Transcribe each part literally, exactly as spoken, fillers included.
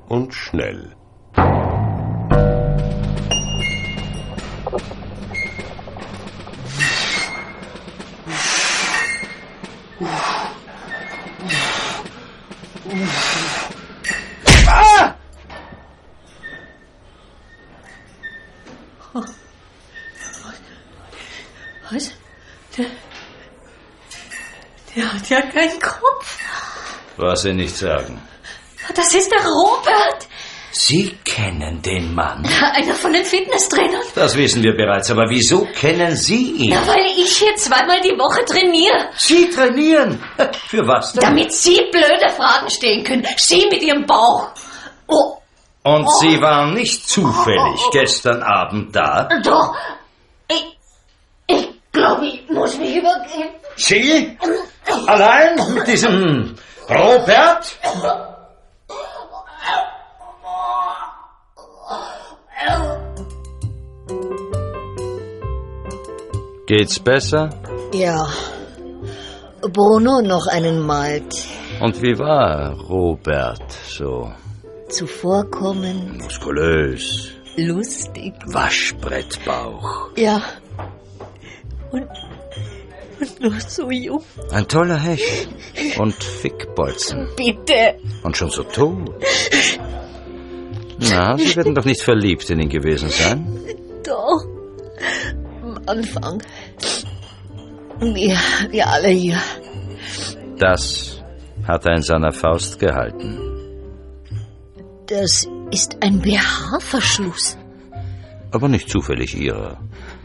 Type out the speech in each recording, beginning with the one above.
und Schnell. Ah! Was? Der, der hat ja keinen Kopf. Was Sie nicht sagen. Das ist der Robert. Sie kennen den Mann? Einer von den Fitnesstrainern. Das wissen wir bereits, aber wieso kennen Sie ihn? Ja, weil ich hier zweimal die Woche trainiere. Sie trainieren? Für was denn? Damit Sie blöde Fragen stellen können. Sie mit Ihrem Bauch. Oh. Und oh. Sie waren nicht zufällig oh. gestern Abend da? Doch. Ich, ich glaube, ich muss mich übergeben. Sie? Allein mit diesem Robert? Geht's besser? Ja. Bruno noch einen Malt. Und wie war Robert so? Zuvorkommend. Muskulös. Lustig. Waschbrettbauch. Ja. Und, und noch so jung. Ein toller Hecht. Und Fickbolzen. Bitte. Und schon so tot. Na, Sie werden doch nicht verliebt in ihn gewesen sein? Doch. Am Anfang. Wir, wir alle hier. Das hat er in seiner Faust gehalten. Das ist ein B H-Verschluss. Aber nicht zufällig Ihrer.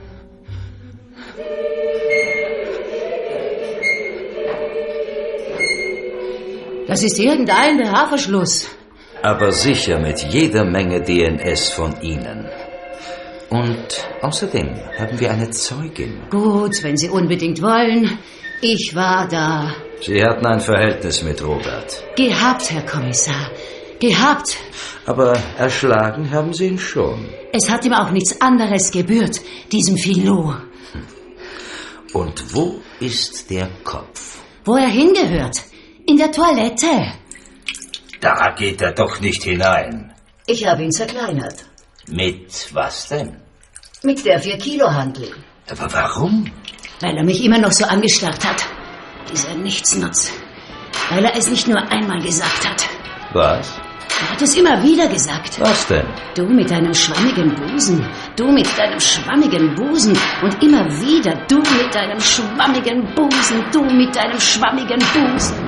Das ist irgendein B H-Verschluss. Aber sicher mit jeder Menge D N S von Ihnen. Und außerdem haben wir eine Zeugin. Gut, wenn Sie unbedingt wollen. Ich war da. Sie hatten ein Verhältnis mit Robert. Gehabt, Herr Kommissar. Gehabt. Aber erschlagen haben Sie ihn schon. Es hat ihm auch nichts anderes gebührt, diesem Filou. Und wo ist der Kopf? Wo er hingehört. In der Toilette. Da geht er doch nicht hinein. Ich habe ihn zerkleinert. Mit was denn? Mit der vier Kilo Hantel. Aber warum? Weil er mich immer noch so angestarrt hat. Dieser Nichtsnutz. Weil er es nicht nur einmal gesagt hat. Was? Er hat es immer wieder gesagt. Was denn? Du mit deinem schwammigen Busen. Du mit deinem schwammigen Busen. Und immer wieder du mit deinem schwammigen Busen. Du mit deinem schwammigen Busen.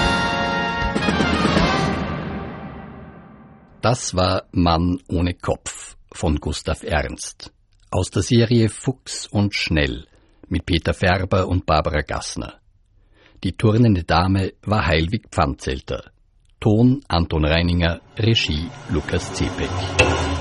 Das war Mann ohne Kopf von Gustav Ernst aus der Serie Fuchs und Schnell mit Peter Färber und Barbara Gassner. Die turnende Dame war Heilwig Pfandzelter. Ton Anton Reininger, Regie Lukas Zepek.